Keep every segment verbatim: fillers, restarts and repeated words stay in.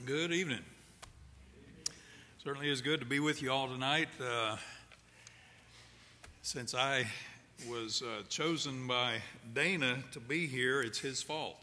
Good evening. Certainly is good to be with you all tonight. Uh, since I was uh, chosen by Dana to be here, it's his fault.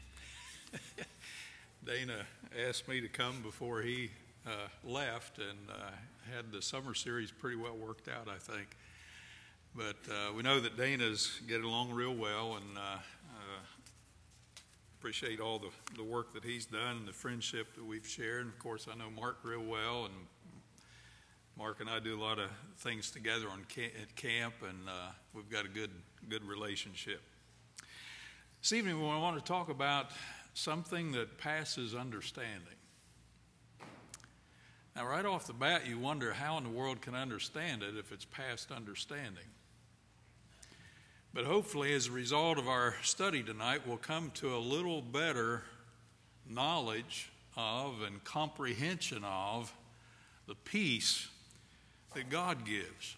Dana asked me to come before he uh, left, and uh, had the summer series pretty well worked out, I think. But uh, we know that Dana's getting along real well, and uh, uh, appreciate all the, the work that he's done and the friendship that we've shared. And of course, I know Mark real well, and Mark and I do a lot of things together on camp, at camp, and uh, we've got a good good relationship. This evening, we want to talk about something that passes understanding. Now, right off the bat, you wonder how in the world can I understand it if it's past understanding. But hopefully, as a result of our study tonight, we'll come to a little better knowledge of and comprehension of the peace that God gives.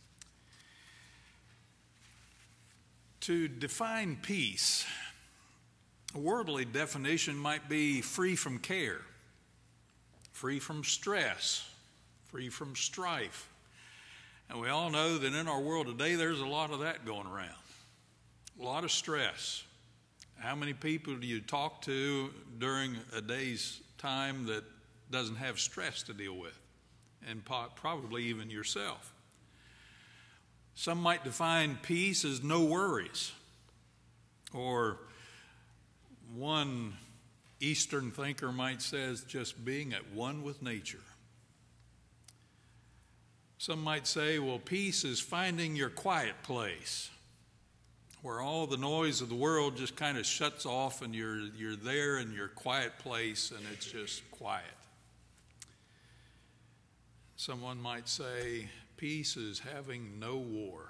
To define peace, a worldly definition might be free from care, free from stress, free from strife. And we all know that in our world today, there's a lot of that going around. A lot of stress. How many people do you talk to during a day's time that doesn't have stress to deal with? And probably even yourself. Some might define peace as no worries. Or one Eastern thinker might say just being at one with nature. Some might say, well, peace is finding your quiet place, where all the noise of the world just kind of shuts off and you're you're there in your quiet place and it's just quiet. Someone might say peace is having no war.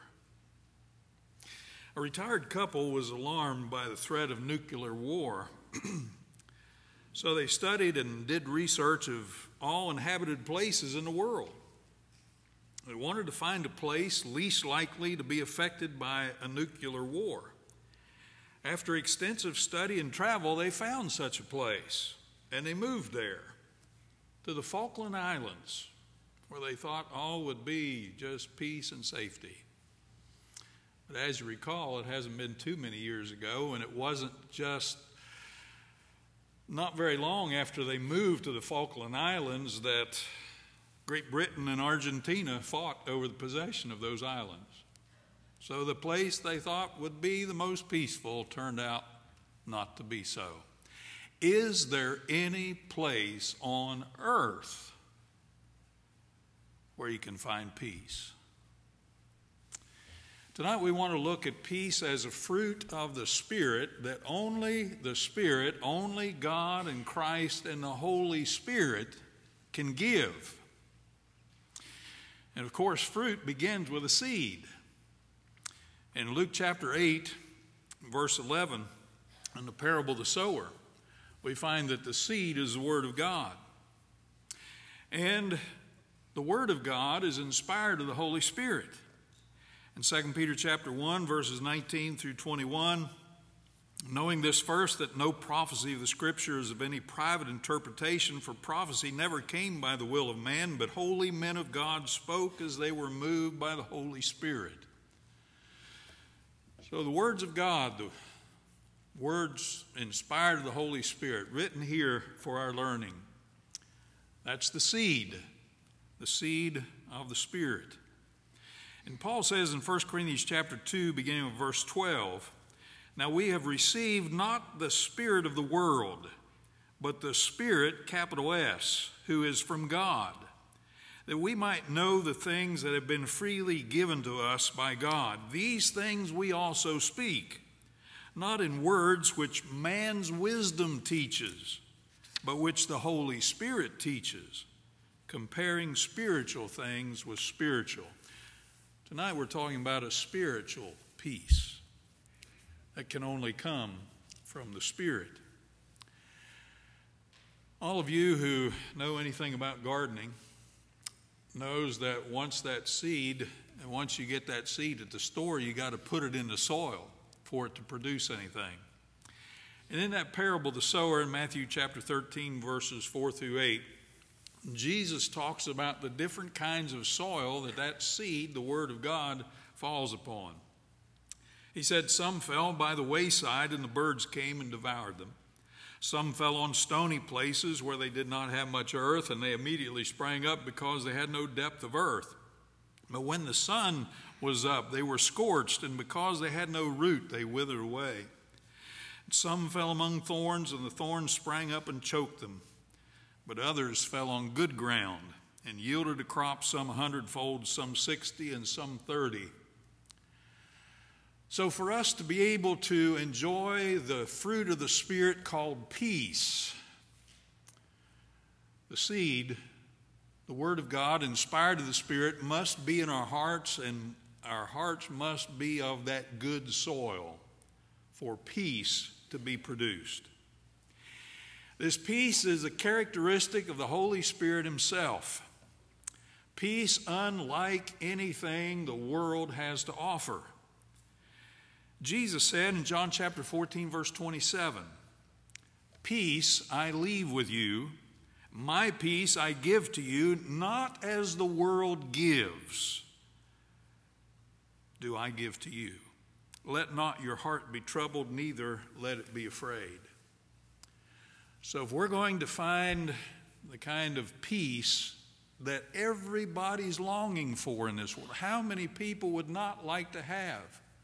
A retired couple was alarmed by the threat of nuclear war. So they studied and did research of all inhabited places in the world. They wanted to find a place least likely to be affected by a nuclear war. After extensive study and travel, they found such a place, and they moved there to the Falkland Islands, where they thought all would be just peace and safety. But as you recall, it hasn't been too many years ago, and it wasn't just not very long after they moved to the Falkland Islands that Great Britain and Argentina fought over the possession of those islands. So the place they thought would be the most peaceful turned out not to be so. Is there any place on earth where you can find peace? Tonight we want to look at peace as a fruit of the Spirit that only the Spirit, only God and Christ and the Holy Spirit can give. And of course, fruit begins with a seed. In Luke chapter eight, verse eleven, in the parable of the sower, we find that the seed is the Word of God. And the Word of God is inspired of the Holy Spirit. In Second Peter chapter one, verses nineteen through twenty-one, knowing this first, that no prophecy of the Scripture is of any private interpretation, for prophecy never came by the will of man, but holy men of God spoke as they were moved by the Holy Spirit. So the words of God, the words inspired of the Holy Spirit, written here for our learning, that's the seed, the seed of the Spirit. And Paul says in First Corinthians chapter two, beginning with verse twelve, now we have received not the spirit of the world, but the Spirit, capital S, who is from God, that we might know the things that have been freely given to us by God. These things we also speak, not in words which man's wisdom teaches, but which the Holy Spirit teaches, comparing spiritual things with spiritual. Tonight we're talking about a spiritual peace that can only come from the Spirit. All of you who know anything about gardening knows that once that seed, and once you get that seed at the store, you got to put it in the soil for it to produce anything. And in that parable, the sower, in Matthew chapter thirteen, verses four through eight, Jesus talks about the different kinds of soil that that seed, the Word of God, falls upon. He said some fell by the wayside, and the birds came and devoured them. Some fell on stony places where they did not have much earth, and they immediately sprang up because they had no depth of earth. But when the sun was up, they were scorched, and because they had no root, they withered away. Some fell among thorns, and the thorns sprang up and choked them. But others fell on good ground and yielded a crop, some a hundredfold, some sixty, and some thirty. So for us to be able to enjoy the fruit of the Spirit called peace, the seed, the Word of God, inspired of the Spirit, must be in our hearts, and our hearts must be of that good soil for peace to be produced. This peace is a characteristic of the Holy Spirit himself. Peace unlike anything the world has to offer. Jesus said in John chapter fourteen, verse twenty-seven, "Peace I leave with you, my peace I give to you, not as the world gives, do I give to you. Let not your heart be troubled, neither let it be afraid." So if we're going to find the kind of peace that everybody's longing for in this world, how many people would not like to have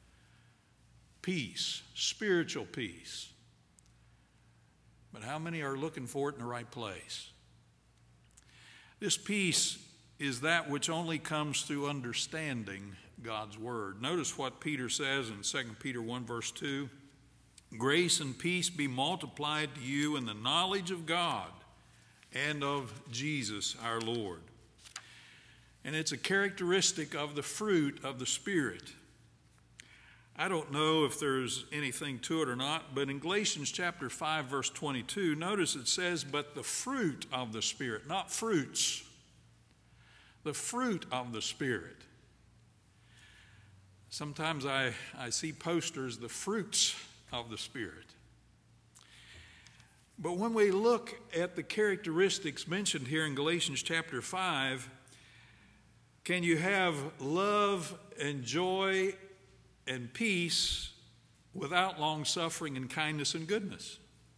peace, spiritual peace? But how many are looking for it in the right place? This peace is that which only comes through understanding God's word. Notice what Peter says in Second Peter one, verse two. "Grace and peace be multiplied to you in the knowledge of God and of Jesus our Lord." And it's a characteristic of the fruit of the Spirit. I don't know if there's anything to it or not, but in Galatians chapter five, verse twenty-two, notice it says, "But the fruit of the Spirit," not fruits, the fruit of the Spirit. Sometimes I, I see posters, "the fruits of the Spirit." But when we look at the characteristics mentioned here in Galatians chapter five, can you have love and joy and peace without long suffering and kindness and goodness?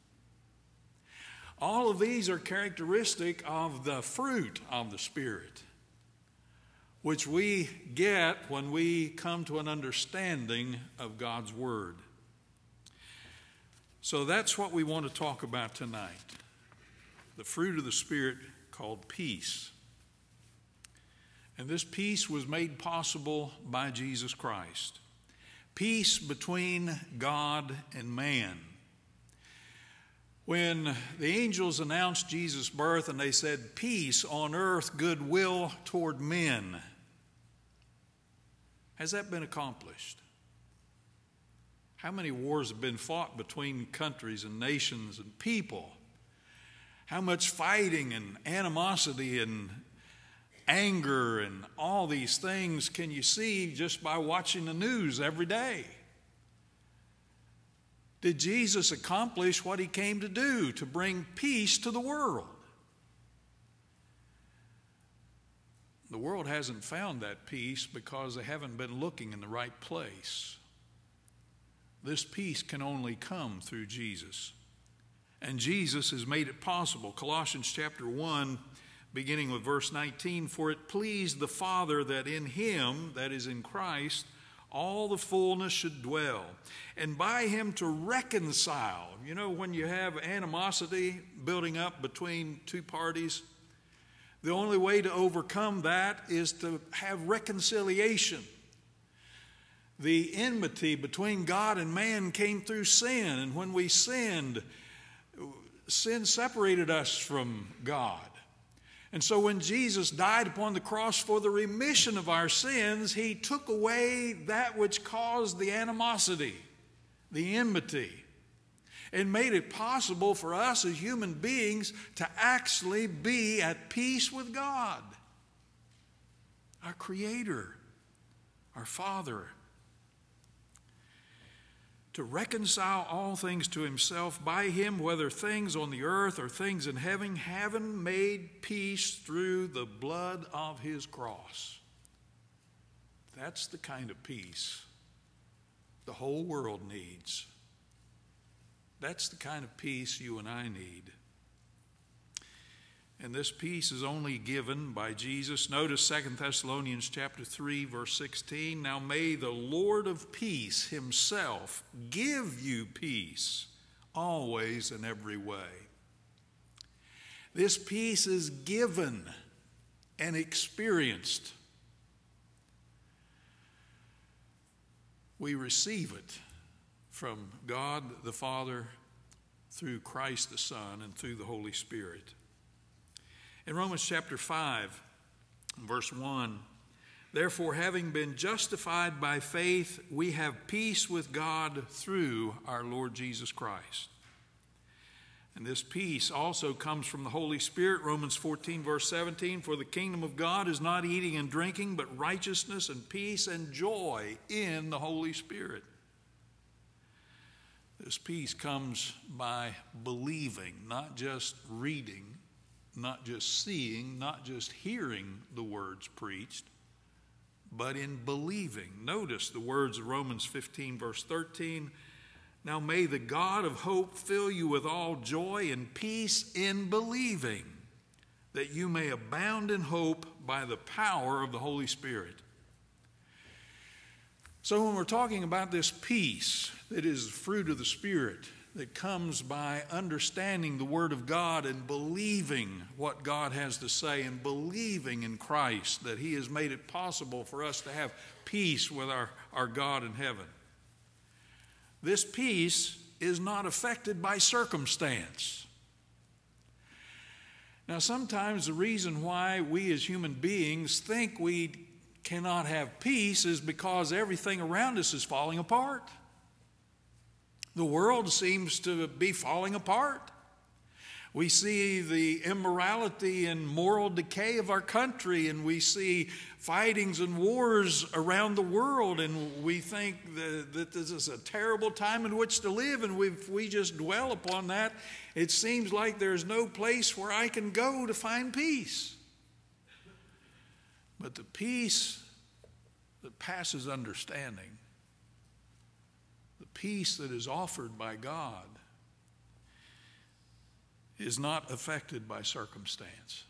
All of these are characteristic of the fruit of the Spirit, which we get when we come to an understanding of God's Word. So that's what we want to talk about tonight. The fruit of the Spirit called peace. And this peace was made possible by Jesus Christ. Peace between God and man. When the angels announced Jesus' birth and they said, "Peace on earth, goodwill toward men," has that been accomplished? How many wars have been fought between countries and nations and people? How much fighting and animosity and anger and all these things can you see just by watching the news every day? Did Jesus accomplish what he came to do, to bring peace to the world? The world hasn't found that peace because they haven't been looking in the right place. This peace can only come through Jesus. And Jesus has made it possible. Colossians chapter one, beginning with verse nineteen, "For it pleased the Father that in him," that is in Christ, "all the fullness should dwell, and by him to reconcile." You know, when you have animosity building up between two parties, the only way to overcome that is to have reconciliation. The enmity between God and man came through sin, and when we sinned, sin separated us from God. And so when Jesus died upon the cross for the remission of our sins, he took away that which caused the animosity, the enmity, and made it possible for us as human beings to actually be at peace with God, our Creator, our Father. to reconcile all things to himself by him, whether things on the earth or things in heaven, having made peace through the blood of his cross. That's the kind of peace the whole world needs. That's the kind of peace you and I need. And this peace is only given by Jesus. Notice Second Thessalonians chapter three, verse sixteen. Now may the Lord of peace himself give you peace always and every way. This peace is given and experienced. We receive it from God the Father through Christ the Son and through the Holy Spirit. In Romans chapter five, verse one, therefore, having been justified by faith, we have peace with God through our Lord Jesus Christ. And this peace also comes from the Holy Spirit. Romans fourteen, verse seventeen, for the kingdom of God is not eating and drinking, but righteousness and peace and joy in the Holy Spirit. This peace comes by believing, not just reading, not just seeing, not just hearing the words preached, but in believing. Notice the words of Romans fifteen, verse thirteen. Now may the God of hope fill you with all joy and peace in believing, that you may abound in hope by the power of the Holy Spirit. So when we're talking about this peace that is the fruit of the Spirit, that comes by understanding the Word of God and believing what God has to say and believing in Christ, that He has made it possible for us to have peace with our, our God in heaven. This peace is not affected by circumstance. Now, sometimes the reason why we as human beings think we cannot have peace is because everything around us is falling apart. The world seems to be falling apart. We see the immorality and moral decay of our country, and we see fightings and wars around the world, and we think that, that this is a terrible time in which to live, and if we just dwell upon that, it seems like there's no place where I can go to find peace. But the peace that passes understanding, the peace that is offered by God, is not affected by circumstance.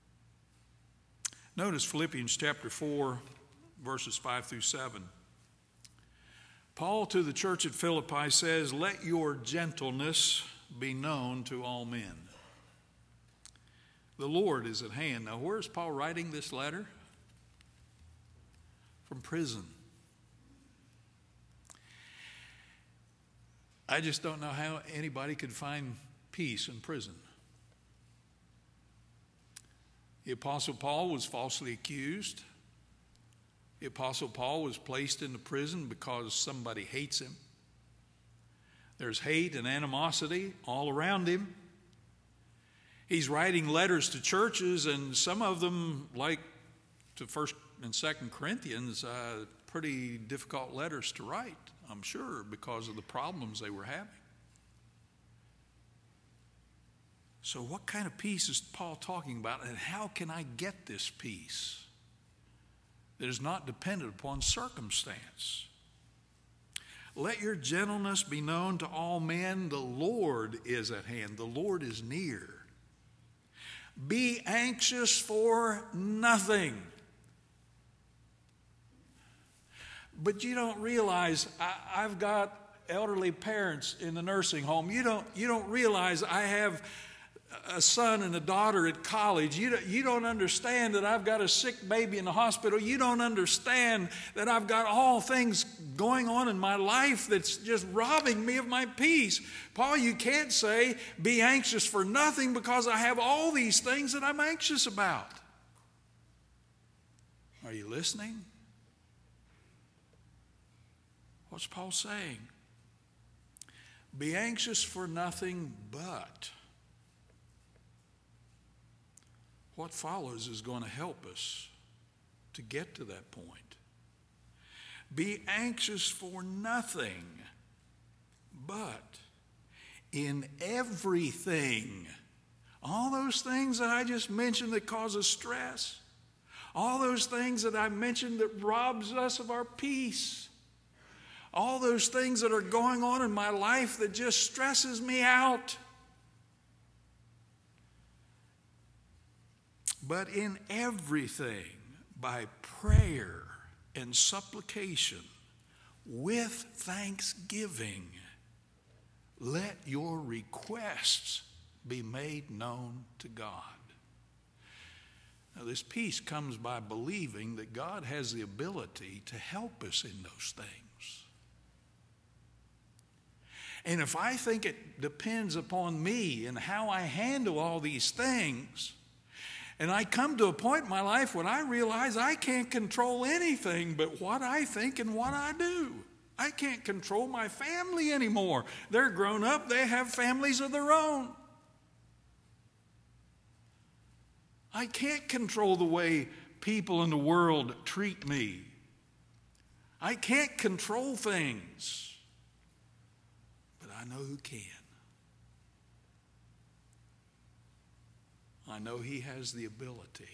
Notice Philippians chapter four, verses five through seven. Paul to the church at Philippi says, let your gentleness be known to all men. The Lord is at hand. Now, where is Paul writing this letter? From prison. I just don't know how anybody could find peace in prison. The Apostle Paul was falsely accused. The Apostle Paul was placed into prison because somebody hates him. There's hate and animosity all around him. He's writing letters to churches, and some of them, like to First and Second Corinthians, uh, pretty difficult letters to write, I'm sure, because of the problems they were having. So what kind of peace is Paul talking about, and how can I get this peace that is not dependent upon circumstance? Let your gentleness be known to all men. The Lord is at hand. The Lord is near. Be anxious for nothing. But you don't realize, I, I've got elderly parents in the nursing home. You don't, you don't realize I have a son and a daughter at college. You don't, you don't understand that I've got a sick baby in the hospital. You don't understand that I've got all things going on in my life that's just robbing me of my peace. Paul, you can't say, be anxious for nothing, because I have all these things that I'm anxious about. Are you listening? What's Paul saying? Be anxious for nothing, but what follows is going to help us to get to that point. Be anxious for nothing, But in everything, all those things that I just mentioned that causes stress, all those things that I mentioned that robs us of our peace, all those things that are going on in my life that just stresses me out. But in everything, by prayer and supplication, with thanksgiving, let your requests be made known to God. Now, this peace comes by believing that God has the ability to help us in those things. And if I think it depends upon me and how I handle all these things, and I come to a point in my life when I realize I can't control anything but what I think and what I do. I can't control my family anymore. They're grown up. They have families of their own. I can't control the way people in the world treat me. I can't control things. But I know who can. I know He has the ability.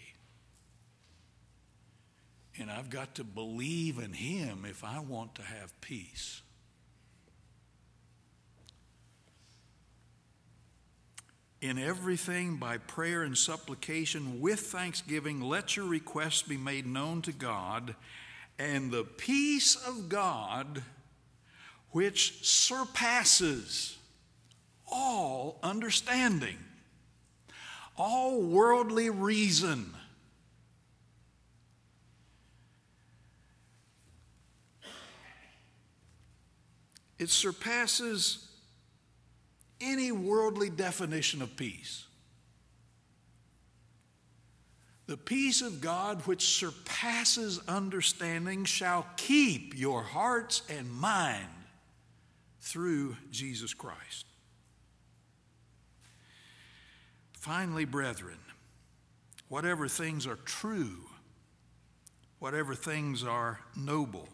And I've got to believe in Him if I want to have peace. In everything, by prayer and supplication, with thanksgiving, let your requests be made known to God, and the peace of God, which surpasses all understanding, all worldly reason, it surpasses any worldly definition of peace. The peace of God, which surpasses understanding, shall keep your hearts and mind through Jesus Christ. Finally, brethren, whatever things are true, whatever things are noble.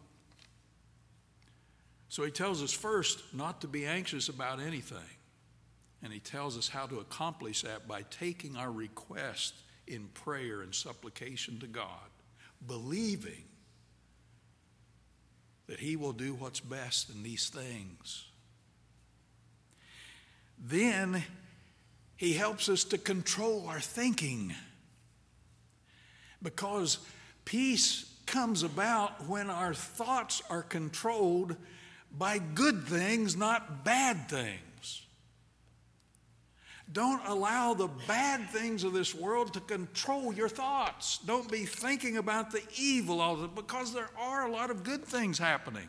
So he tells us first not to be anxious about anything. And he tells us how to accomplish that by taking our request in prayer and supplication to God, believing that He will do what's best in these things. Then he helps us to control our thinking, because peace comes about when our thoughts are controlled by good things, not bad things. Don't allow the bad things of this world to control your thoughts. Don't be thinking about the evil all the time, because there are a lot of good things happening.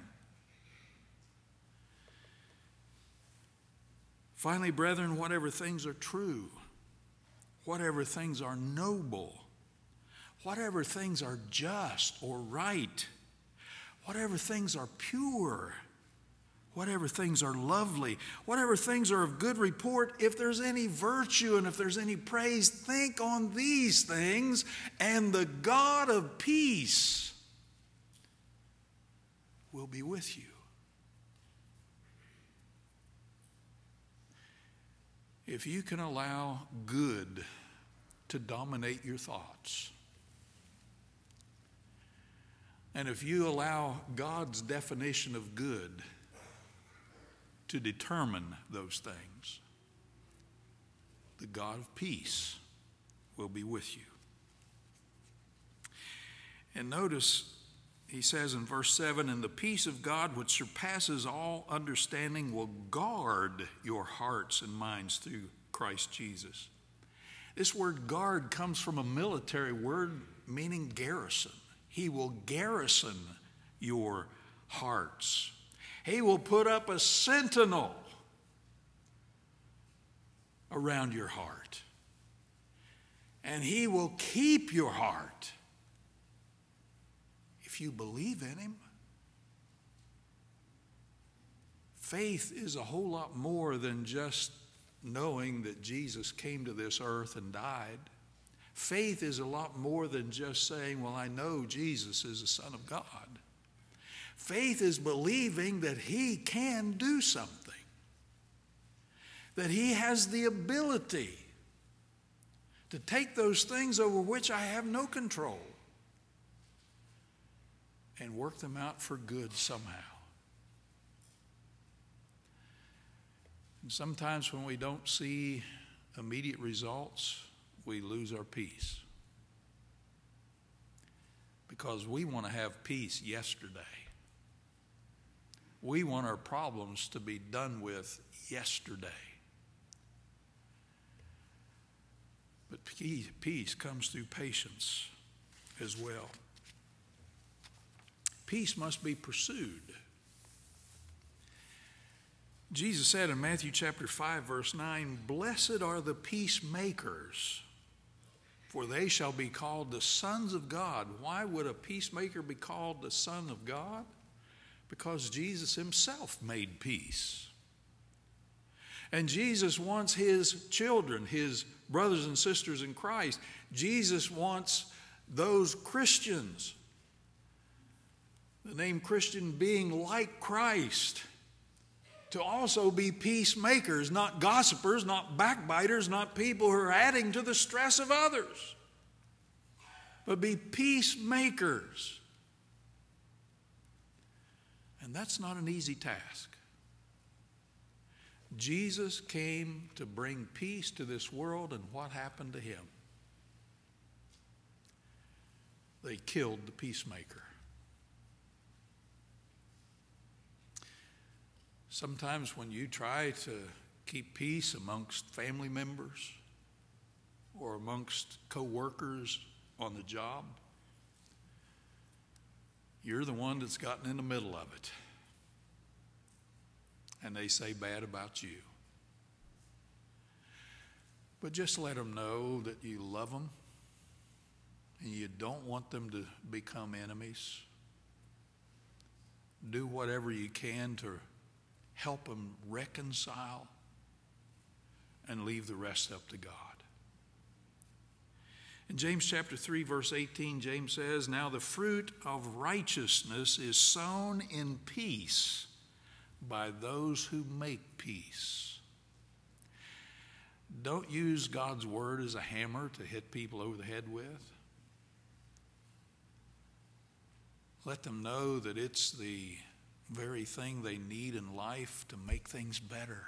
Finally, brethren, whatever things are true, whatever things are noble, whatever things are just or right, whatever things are pure, whatever things are lovely, whatever things are of good report, if there's any virtue and if there's any praise, think on these things, and the God of peace will be with you. If you can allow good to dominate your thoughts, and if you allow God's definition of good to determine those things, the God of peace will be with you. And notice he says in verse seven, and the peace of God which surpasses all understanding will guard your hearts and minds through Christ Jesus. This word guard comes from a military word meaning garrison. He will garrison your hearts. He will put up a sentinel around your heart. And He will keep your heart if you believe in Him. Faith is a whole lot more than just knowing that Jesus came to this earth and died. Faith is a lot more than just saying, well, I know Jesus is the Son of God. Faith is believing that He can do something. that he has the ability to take those things over which I have no control and work them out for good somehow. And sometimes when we don't see immediate results, we lose our peace. Because we want to have peace yesterday. We want our problems to be done with yesterday. But peace comes through patience as well. Peace must be pursued. Jesus said in Matthew chapter five, verse nine, "Blessed are the peacemakers, for they shall be called the sons of God." Why would a peacemaker be called the son of God? Because Jesus himself made peace. And Jesus wants his children, his brothers and sisters in Christ. Jesus wants those Christians, the name Christian being like Christ, to also be peacemakers, not gossipers, not backbiters, not people who are adding to the stress of others, but be peacemakers. And that's not an easy task. Jesus came to bring peace to this world, and what happened to him? They killed the peacemaker. Sometimes when you try to keep peace amongst family members or amongst co-workers on the job, you're the one that's gotten in the middle of it. And they say bad about you. But just let them know that you love them and you don't want them to become enemies. Do whatever you can to help them reconcile and leave the rest up to God. In James chapter three, verse eighteen, James says, "Now the fruit of righteousness is sown in peace by those who make peace." Don't use God's word as a hammer to hit people over the head with. Let them know that it's the very thing they need in life to make things better.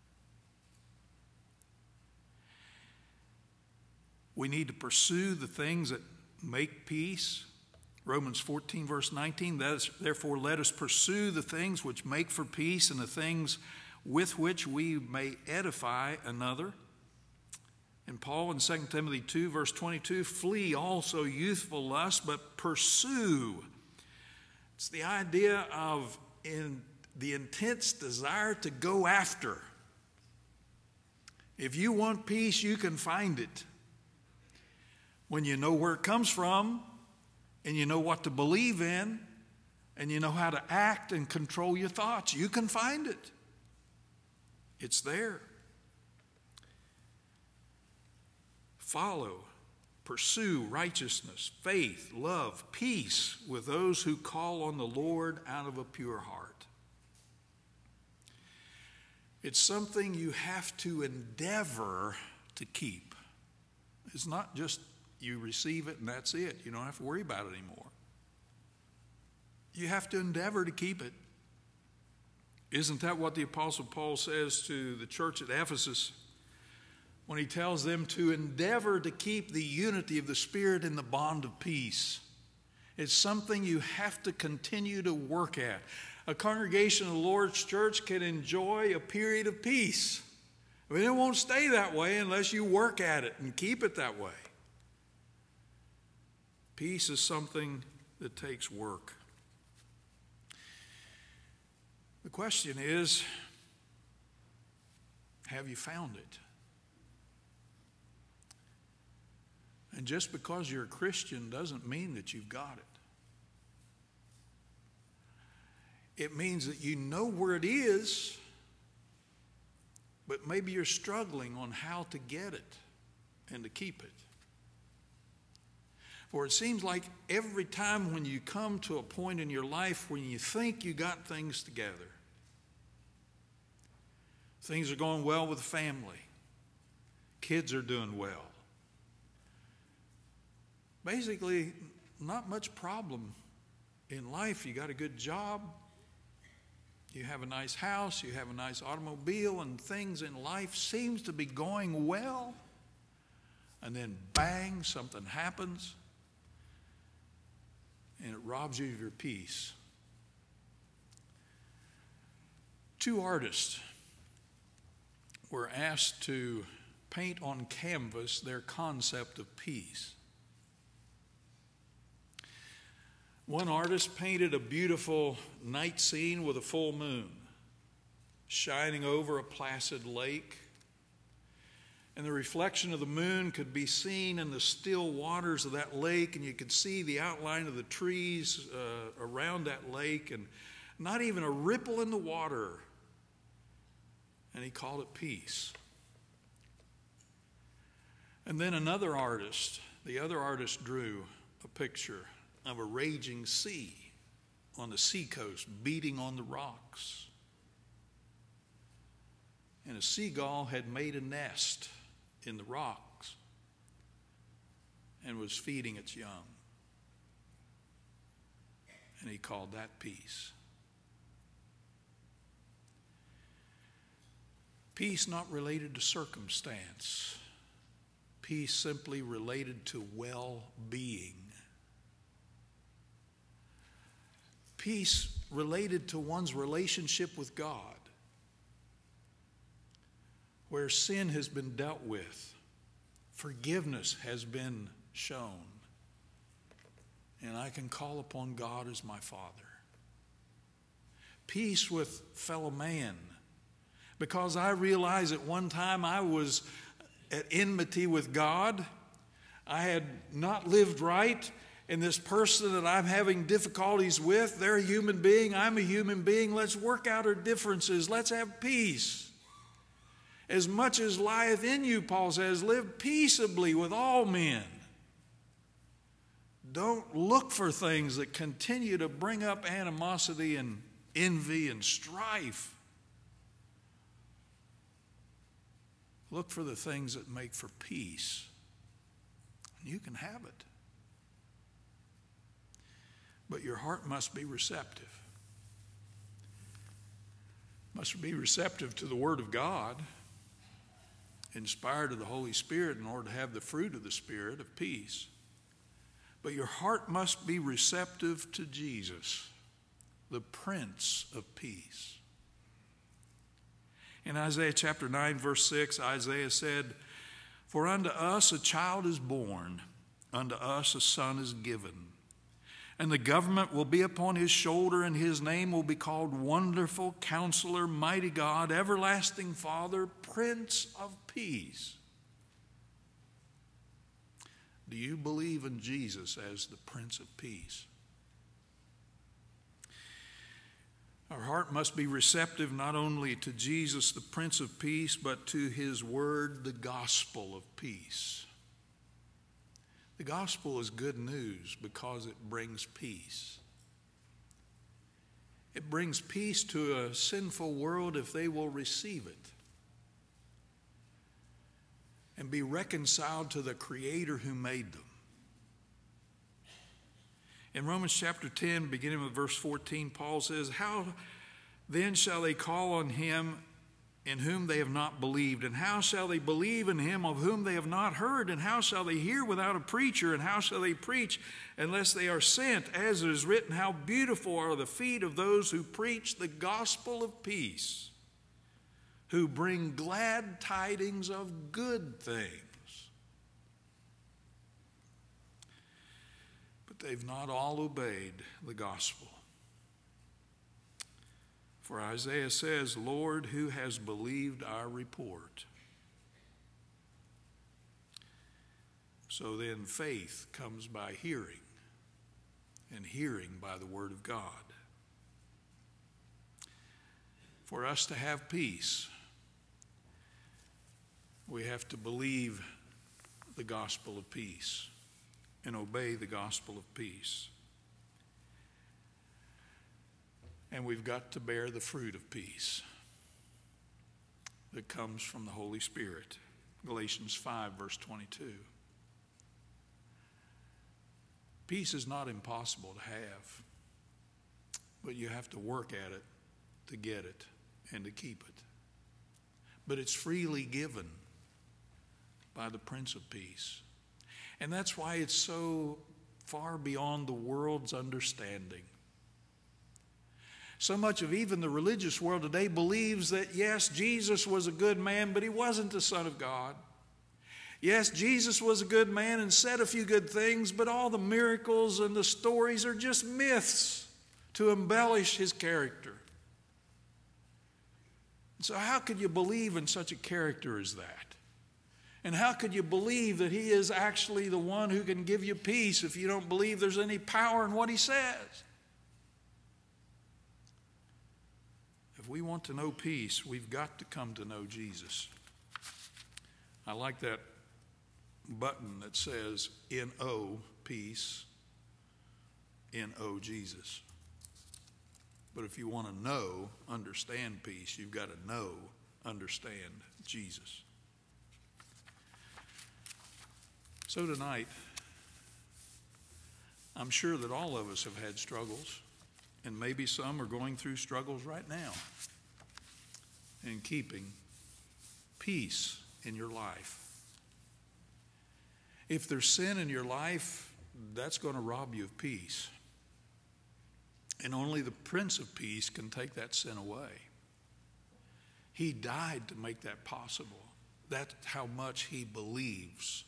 We need to pursue the things that make peace. Romans fourteen, verse nineteen, that is, "Therefore let us pursue the things which make for peace and the things with which we may edify another." And Paul in Second Timothy two, verse twenty-two, "Flee also youthful lust, but pursue." It's the idea of in the intense desire to go after. If you want peace, you can find it. When you know where it comes from, and you know what to believe in, and you know how to act and control your thoughts, you can find it. It's there. Follow, pursue righteousness, faith, love, peace with those who call on the Lord out of a pure heart. It's something you have to endeavor to keep. It's not just you receive it and that's it. You don't have to worry about it anymore. You have to endeavor to keep it. Isn't that what the Apostle Paul says to the church at Ephesus when he tells them to endeavor to keep the unity of the Spirit in the bond of peace? It's something you have to continue to work at. A congregation of the Lord's church can enjoy a period of peace. I mean, it won't stay that way unless you work at it and keep it that way. Peace is something that takes work. The question is, have you found it? And just because you're a Christian doesn't mean that you've got it. It means that you know where it is, but maybe you're struggling on how to get it and to keep it. For it seems like every time when you come to a point in your life when you think you got things together, Things are going well with the family. Kids are doing well. Basically, not much problem in life. You got a good job. You have a nice house. You have a nice automobile, and things in life seems to be going well. And then bang, something happens, and it robs you of your peace. Two artists were asked to paint on canvas their concept of peace. One artist painted a beautiful night scene with a full moon shining over a placid lake. And the reflection of the moon could be seen in the still waters of that lake, and you could see the outline of the trees uh, around that lake, and not even a ripple in the water. And he called it peace. And then another artist, the other artist drew a picture of a raging sea on the seacoast beating on the rocks. And a seagull had made a nest in the rocks and was feeding its young. And he called that peace. Peace not related to circumstance. Peace simply related to well-being. Peace related to one's relationship with God, where sin has been dealt with, forgiveness has been shown, and I can call upon God as my Father. Peace with fellow man, because I realized at one time I was at enmity with God. I had not lived right. And this person that I'm having difficulties with, they're a human being, I'm a human being. Let's work out our differences. Let's have peace. As much as lieth in you, Paul says, live peaceably with all men. Don't look for things that continue to bring up animosity and envy and strife. Look for the things that make for peace. And you can have it. But your heart must be receptive. Must be receptive to the Word of God, inspired of the Holy Spirit in order to have the fruit of the Spirit of peace. But your heart must be receptive to Jesus, the Prince of Peace. In Isaiah chapter nine, verse six, Isaiah said, "For unto us a child is born, unto us a son is given. And the government will be upon his shoulder, and his name will be called Wonderful Counselor, Mighty God, Everlasting Father, Prince of Peace." Do you believe in Jesus as the Prince of Peace? Our heart must be receptive not only to Jesus, the Prince of Peace, but to his word, the gospel of peace. The gospel is good news because it brings peace. It brings peace to a sinful world if they will receive it and be reconciled to the Creator who made them. In Romans chapter ten, beginning with verse fourteen, Paul says, "How then shall they call on him in whom they have not believed? And how shall they believe in him of whom they have not heard? And how shall they hear without a preacher? And how shall they preach unless they are sent? As it is written, how beautiful are the feet of those who preach the gospel of peace, who bring glad tidings of good things." But they've not all obeyed the gospel. For Isaiah says, "Lord, who has believed our report?" So then faith comes by hearing, and hearing by the word of God. For us to have peace, we have to believe the gospel of peace and obey the gospel of peace. And we've got to bear the fruit of peace. that comes from the Holy Spirit. Galatians five, verse twenty-two. Peace is not impossible to have, but you have to work at it to get it and to keep it. But it's freely given by the Prince of Peace. And that's why it's so far beyond the world's understanding. So much of even the religious world today believes that, yes, Jesus was a good man, but he wasn't the Son of God. Yes, Jesus was a good man and said a few good things, but all the miracles and the stories are just myths to embellish his character. So how could you believe in such a character as that? And how could you believe that he is actually the one who can give you peace if you don't believe there's any power in what he says? If we want to know peace, we've got to come to know Jesus. I like that button that says N O peace, N O Jesus. But if you want to know, understand peace, you've got to know, understand Jesus. So tonight, I'm sure that all of us have had struggles, and maybe some are going through struggles right now in keeping peace in your life. If there's sin in your life, that's going to rob you of peace. And only the Prince of Peace can take that sin away. He died to make that possible. That's how much he believes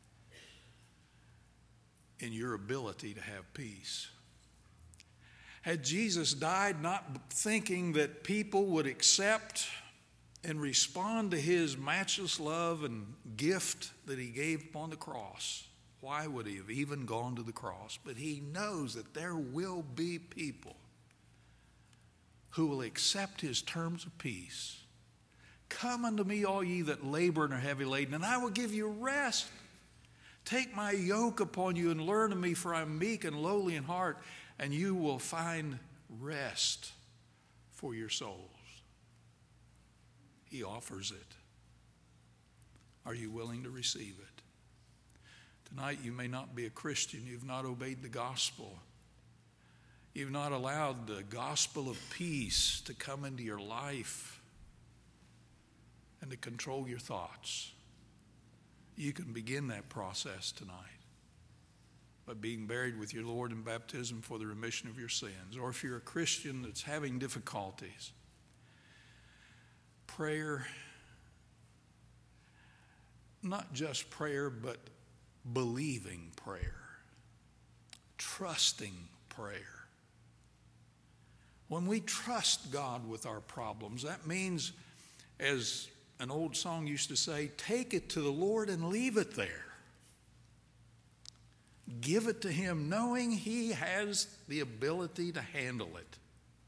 in your ability to have peace. Had Jesus died not thinking that people would accept and respond to his matchless love and gift that he gave upon the cross, why would he have even gone to the cross? But he knows that there will be people who will accept his terms of peace. Come unto me, all ye that labor and are heavy laden, and I will give you rest. Take my yoke upon you and learn of me, for I am meek and lowly in heart, and you will find rest for your souls. He offers it. Are you willing to receive it? Tonight you may not be a Christian. You've not obeyed the gospel. You've not allowed the gospel of peace to come into your life and to control your thoughts. You can begin that process tonight by being buried with your Lord in baptism for the remission of your sins. Or if you're a Christian that's having difficulties, prayer, not just prayer, but believing prayer, trusting prayer. When we trust God with our problems, that means, as an old song used to say, take it to the Lord and leave it there. Give it to him, knowing he has the ability to handle it.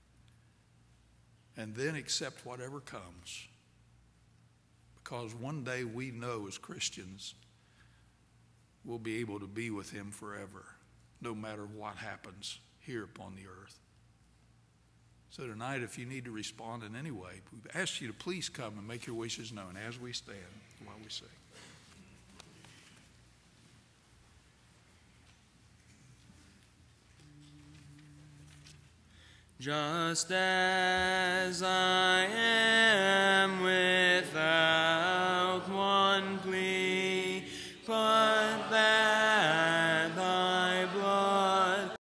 And then accept whatever comes. Because one day we know as Christians we'll be able to be with him forever, no matter what happens here upon the earth. So tonight, if you need to respond in any way, we ask you to please come and make your wishes known as we stand while we sing. Just as I am without one plea, but